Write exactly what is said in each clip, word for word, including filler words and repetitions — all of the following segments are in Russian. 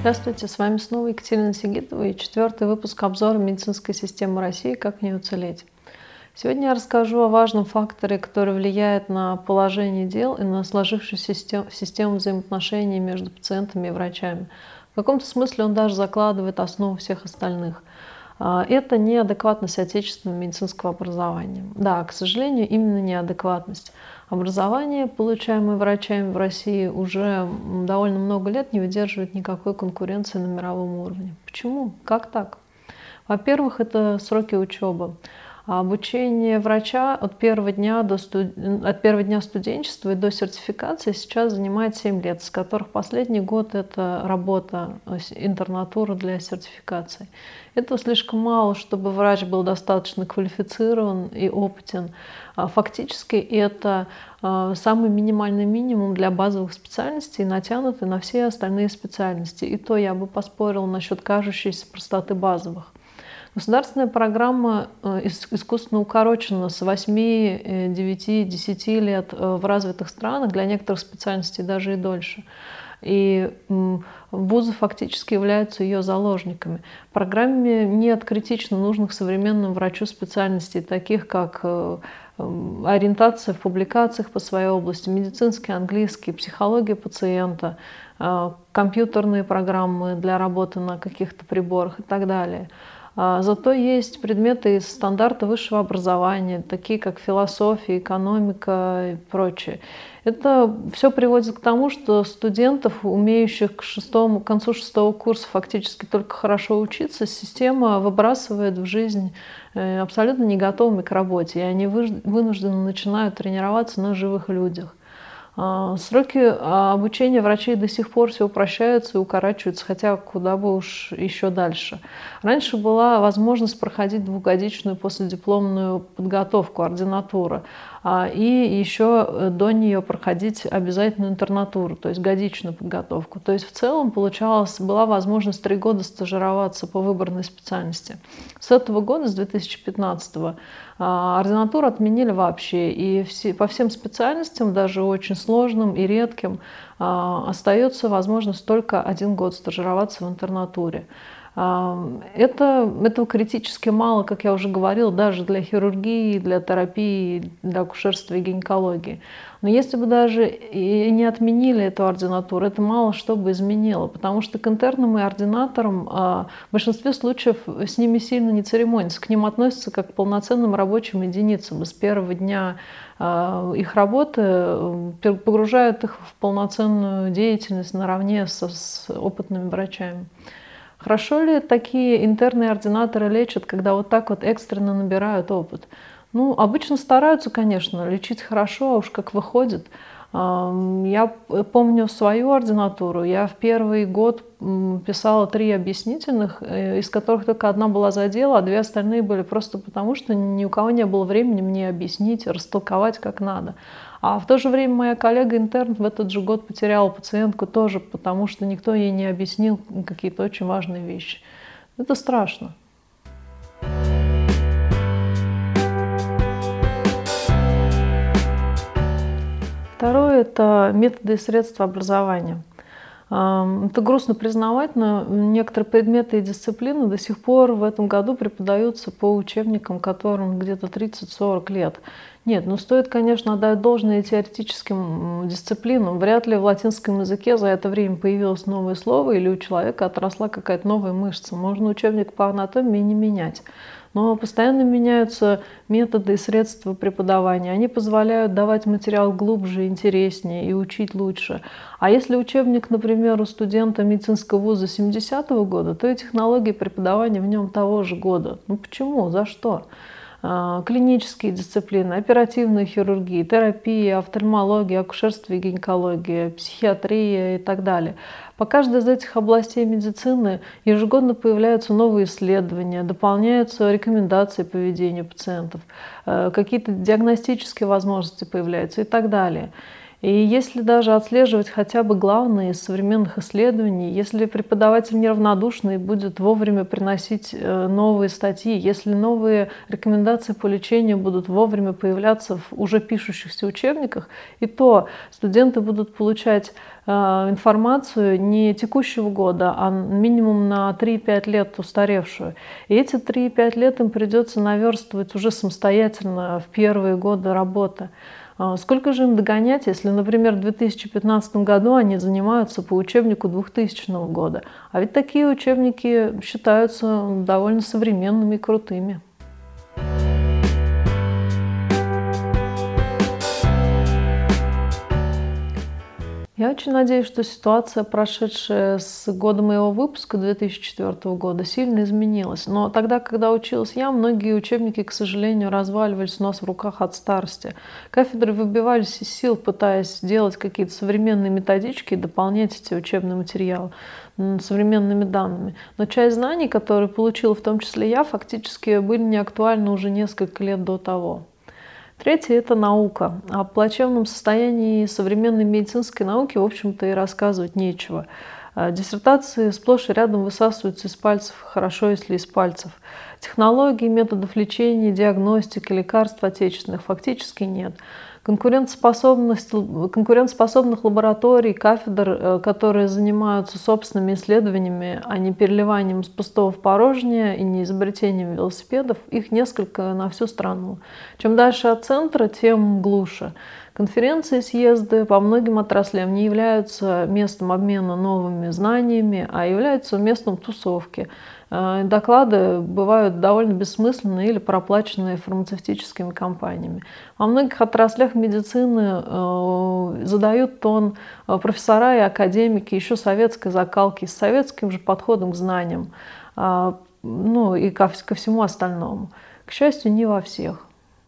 Здравствуйте, с вами снова Екатерина Сигитова и четвертый выпуск обзора медицинской системы России «Как в ней уцелеть». Сегодня я расскажу о важном факторе, который влияет на положение дел и на сложившуюся систему, систему взаимоотношений между пациентами и врачами. В каком-то смысле он даже закладывает основу всех остальных. Это неадекватность отечественного медицинского образования. Да, к сожалению, именно неадекватность. Образование, получаемое врачами в России, уже довольно много лет не выдерживает никакой конкуренции на мировом уровне. Почему? Как так? Во-первых, это сроки учебы. Обучение врача от первого дня, до студ... от первого дня студенчества и до сертификации сейчас занимает семь лет, с которых последний год – это работа, интернатура для сертификации. Этого слишком мало, чтобы врач был достаточно квалифицирован и опытен. Фактически это самый минимальный минимум для базовых специальностей, натянутый на все остальные специальности. И то я бы поспорила насчет кажущейся простоты базовых. Государственная программа искусственно укорочена с восьми, девяти, десяти лет в развитых странах, для некоторых специальностей даже и дольше. И вузы фактически являются ее заложниками. В программе нет критично нужных современному врачу специальностей, таких как ориентация в публикациях по своей области, медицинский, английский, психология пациента, компьютерные программы для работы на каких-то приборах и так далее. Зато есть предметы из стандарта высшего образования, такие как философия, экономика и прочее. Это все приводит к тому, что студентов, умеющих к, шестому, к концу шестого курса фактически только хорошо учиться, система выбрасывает в жизнь абсолютно не готовыми к работе, и они вынуждены начинают тренироваться на живых людях. Сроки обучения врачей до сих пор все упрощаются и укорачиваются, хотя куда бы уж еще дальше. Раньше была возможность проходить двухгодичную последипломную подготовку, ординатуру, и еще до нее проходить обязательную интернатуру, то есть годичную подготовку. То есть в целом получалось, была возможность три года стажироваться по выбранной специальности. С этого года, с две тысячи пятнадцатого, ординатуру отменили вообще, и все, по всем специальностям, даже очень сложным и редким, остается возможность только один год стажироваться в интернатуре. Это, этого критически мало, как я уже говорила, даже для хирургии, для терапии, для акушерства и гинекологии. Но если бы даже и не отменили эту ординатуру, это мало что бы изменило, потому что к интернам и ординаторам в большинстве случаев с ними сильно не церемонятся, к ним относятся как к полноценным рабочим единицам. И с первого дня их работы погружают их в полноценную деятельность наравне со, с опытными врачами. Хорошо ли такие интерные ординаторы лечат, когда вот так вот экстренно набирают опыт? Ну, обычно стараются, конечно, лечить хорошо, а уж как выходит. Я помню свою ординатуру. Я в первый год писала три объяснительных, из которых только одна была за дело, а две остальные были просто потому, что ни у кого не было времени мне объяснить, растолковать как надо. А в то же время моя коллега-интерн в этот же год потеряла пациентку тоже, потому что никто ей не объяснил какие-то очень важные вещи. Это страшно. Второе – это методы и средства образования. Это грустно признавать, но некоторые предметы и дисциплины до сих пор в этом году преподаются по учебникам, которым где-то тридцать-сорок лет. Нет, ну стоит, конечно, отдать должное теоретическим дисциплинам. Вряд ли в латинском языке за это время появилось новое слово или у человека отросла какая-то новая мышца. Можно учебник по анатомии не менять. Но постоянно меняются методы и средства преподавания. Они позволяют давать материал глубже, интереснее и учить лучше. А если учебник, например, у студента медицинского вуза семидесятого года, то и технологии преподавания в нем того же года. Ну почему? За что? Клинические дисциплины, оперативная хирургия, терапия, офтальмология, акушерство и гинекология, психиатрия и так далее. По каждой из этих областей медицины ежегодно появляются новые исследования, дополняются рекомендации по ведению пациентов, какие-то диагностические возможности появляются и так далее. И если даже отслеживать хотя бы главные из современных исследований, если преподаватель неравнодушный будет вовремя приносить новые статьи, если новые рекомендации по лечению будут вовремя появляться в уже пишущихся учебниках, и то студенты будут получать информацию не текущего года, а минимум на три-пять лет устаревшую. И эти три-пять лет им придется наверстывать уже самостоятельно в первые годы работы. Сколько же им догонять, если, например, в две тысячи пятнадцатом году они занимаются по учебнику двухтысячного года? А ведь такие учебники считаются довольно современными и крутыми. Я очень надеюсь, что ситуация, прошедшая с года моего выпуска две тысячи четвёртого года, сильно изменилась. Но тогда, когда училась я, многие учебники, к сожалению, разваливались у нас в руках от старости. Кафедры выбивались из сил, пытаясь сделать какие-то современные методички и дополнять эти учебные материалы современными данными. Но часть знаний, которые получила в том числе я, фактически были неактуальны уже несколько лет до того. Третье – это наука. О плачевном состоянии современной медицинской науки, в общем-то, и рассказывать нечего. Диссертации сплошь и рядом высасываются из пальцев, хорошо, если из пальцев. Технологий, методов лечения, диагностики, лекарств отечественных фактически нет. Конкурентоспособность, конкурентоспособных лабораторий, кафедр, которые занимаются собственными исследованиями, а не переливанием с пустого в порожнее и не изобретением велосипедов, их несколько на всю страну. Чем дальше от центра, тем глуше. Конференции, съезды по многим отраслям не являются местом обмена новыми знаниями, а являются местом тусовки. Доклады бывают довольно бессмысленные или проплаченные фармацевтическими компаниями. Во многих отраслях медицины задают тон профессора и академики еще советской закалки, с советским же подходом к знаниям, ну и ко всему остальному. К счастью, не во всех.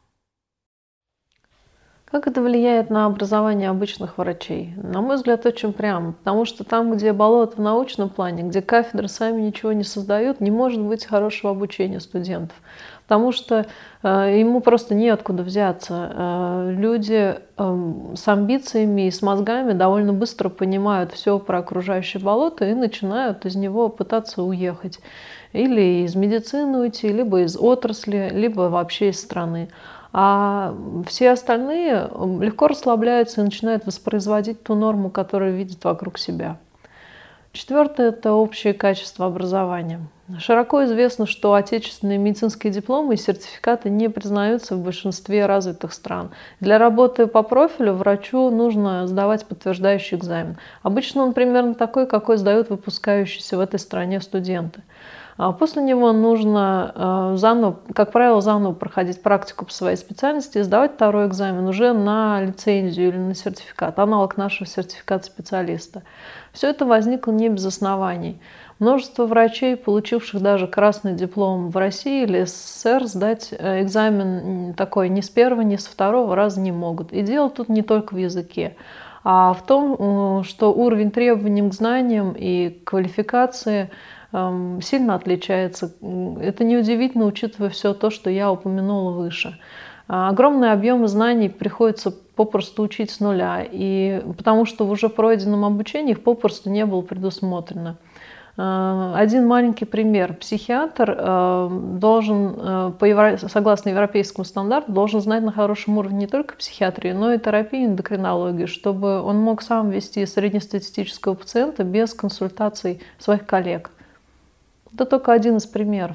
Как это влияет на образование обычных врачей? На мой взгляд, очень прямо, потому что там, где болото в научном плане, где кафедры сами ничего не создают, не может быть хорошего обучения студентов, потому что э, ему просто неоткуда взяться. Э, люди э, с амбициями и с мозгами довольно быстро понимают все про окружающее болото и начинают из него пытаться уехать. Или из медицины уйти, либо из отрасли, либо вообще из страны. А все остальные легко расслабляются и начинают воспроизводить ту норму, которую видят вокруг себя. Четвертое – это общее качество образования. Широко известно, что отечественные медицинские дипломы и сертификаты не признаются в большинстве развитых стран. Для работы по профилю врачу нужно сдавать подтверждающий экзамен. Обычно он примерно такой, какой сдают выпускающиеся в этой стране студенты. После него нужно, заново, как правило, заново проходить практику по своей специальности и сдавать второй экзамен уже на лицензию или на сертификат, аналог нашего сертификата специалиста. Все это возникло не без оснований. Множество врачей, получивших даже красный диплом в России или СССР, сдать экзамен такой ни с первого, ни с второго раза не могут. И дело тут не только в языке, а в том, что уровень требований к знаниям и квалификации сильно отличается. Это неудивительно, учитывая все то, что я упомянула выше. Огромные объемы знаний приходится попросту учить с нуля, и потому что в уже пройденном обучении их попросту не было предусмотрено. Один маленький пример. Психиатр должен, согласно европейскому стандарту, должен знать на хорошем уровне не только психиатрию, но и терапию, эндокринологию, чтобы он мог сам вести среднестатистического пациента без консультаций своих коллег. Это только один из примеров.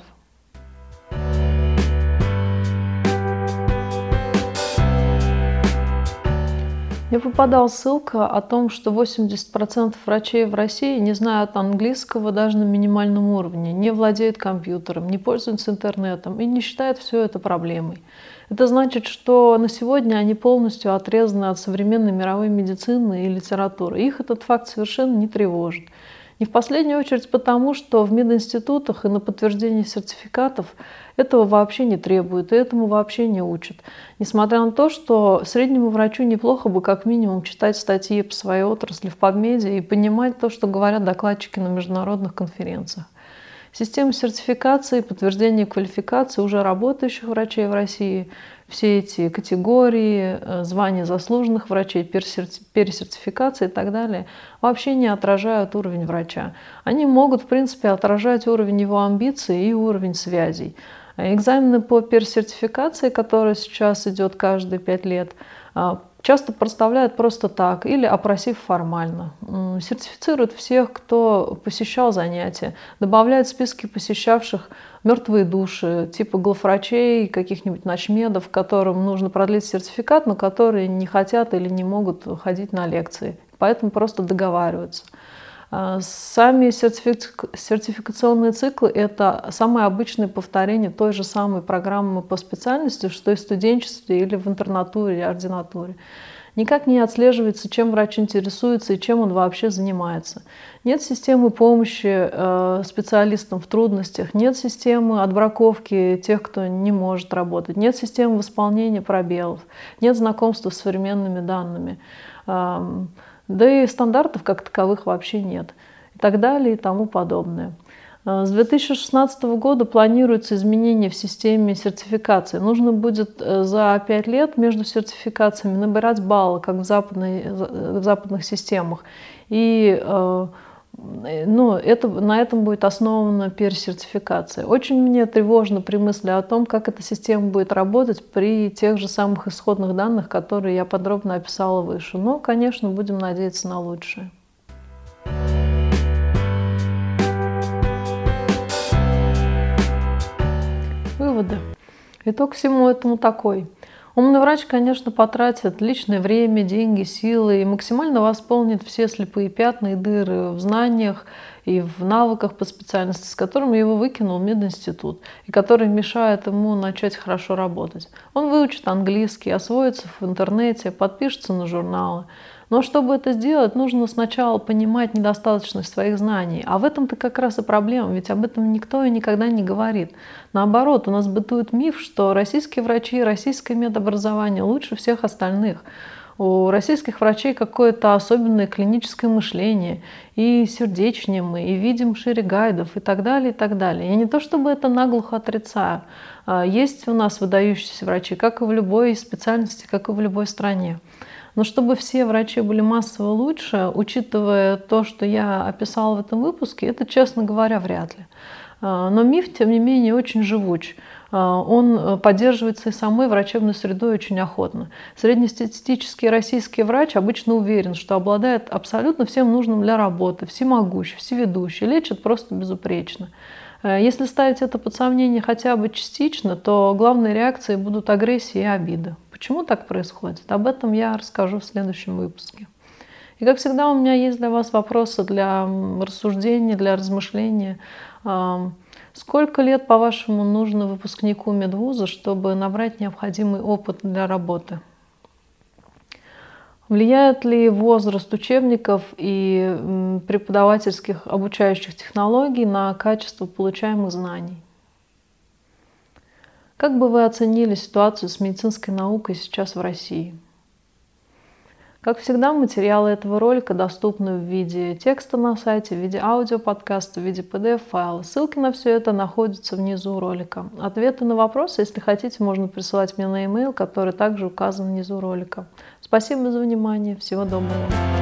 Мне попадала ссылка о том, что восемьдесят процентов врачей в России не знают английского даже на минимальном уровне, не владеют компьютером, не пользуются интернетом и не считают все это проблемой. Это значит, что на сегодня они полностью отрезаны от современной мировой медицины и литературы. Их этот факт совершенно не тревожит. Не в последнюю очередь потому, что в мединститутах и на подтверждение сертификатов этого вообще не требуют и этому вообще не учат. Несмотря на то, что среднему врачу неплохо бы как минимум читать статьи по своей отрасли в PubMed и понимать то, что говорят докладчики на международных конференциях. Система сертификации и подтверждения квалификации уже работающих врачей в России, все эти категории, звания заслуженных врачей, пересертификация и так далее, вообще не отражают уровень врача. Они могут, в принципе, отражать уровень его амбиций и уровень связей. Экзамены по пересертификации, которые сейчас идет каждые пять лет, часто проставляют просто так или опросив формально. Сертифицируют всех, кто посещал занятия, добавляют в списки посещавших мертвые души, типа главврачей, каких-нибудь начмедов, которым нужно продлить сертификат, но которые не хотят или не могут ходить на лекции. Поэтому просто договариваются. Сами сертификационные циклы – это самое обычное повторение той же самой программы по специальности, что и в студенчестве или в интернатуре, или ординатуре. Никак не отслеживается, чем врач интересуется и чем он вообще занимается. Нет системы помощи специалистам в трудностях, нет системы отбраковки тех, кто не может работать, нет системы восполнения пробелов, нет знакомства с современными данными. Да и стандартов как таковых вообще нет. И так далее и тому подобное. С две тысячи шестнадцатого года планируется изменение в системе сертификации. Нужно будет за пять лет между сертификациями набирать баллы, как в, западной, в западных системах. И ну, это, на этом будет основана пересертификация. Очень мне тревожно при мысли о том, как эта система будет работать при тех же самых исходных данных, которые я подробно описала выше. Но, конечно, будем надеяться на лучшее. Выводы. Итог всему этому такой. Умный врач, конечно, потратит личное время, деньги, силы и максимально восполнит все слепые пятна и дыры в знаниях и в навыках по специальности, с которыми его выкинул мединститут, и которые мешают ему начать хорошо работать. Он выучит английский, освоится в интернете, подпишется на журналы. Но чтобы это сделать, нужно сначала понимать недостаточность своих знаний. А в этом-то как раз и проблема, ведь об этом никто и никогда не говорит. Наоборот, у нас бытует миф, что российские врачи и российское медобразование лучше всех остальных. У российских врачей какое-то особенное клиническое мышление, и сердечнее мы, и видим шире гайдов, и так далее, и так далее. Я не то чтобы это наглухо отрицаю. Есть у нас выдающиеся врачи, как и в любой специальности, как и в любой стране. Но чтобы все врачи были массово лучше, учитывая то, что я описала в этом выпуске, это, честно говоря, вряд ли. Но миф, тем не менее, очень живуч. Он поддерживается и самой врачебной средой очень охотно. Среднестатистический российский врач обычно уверен, что обладает абсолютно всем нужным для работы, всемогущий, всеведущий, лечит просто безупречно. Если ставить это под сомнение хотя бы частично, то главной реакцией будут агрессия и обида. Почему так происходит? Об этом я расскажу в следующем выпуске. И как всегда, у меня есть для вас вопросы для рассуждения, для размышления. Сколько лет, по-вашему, нужно выпускнику медвуза, чтобы набрать необходимый опыт для работы? Влияет ли возраст учебников и преподавательских обучающих технологий на качество получаемых знаний? Как бы вы оценили ситуацию с медицинской наукой сейчас в России? Как всегда, материалы этого ролика доступны в виде текста на сайте, в виде аудиоподкаста, в виде пи ди эф-файла. Ссылки на все это находятся внизу ролика. Ответы на вопросы, если хотите, можно присылать мне на e-mail, который также указан внизу ролика. Спасибо за внимание. Всего доброго.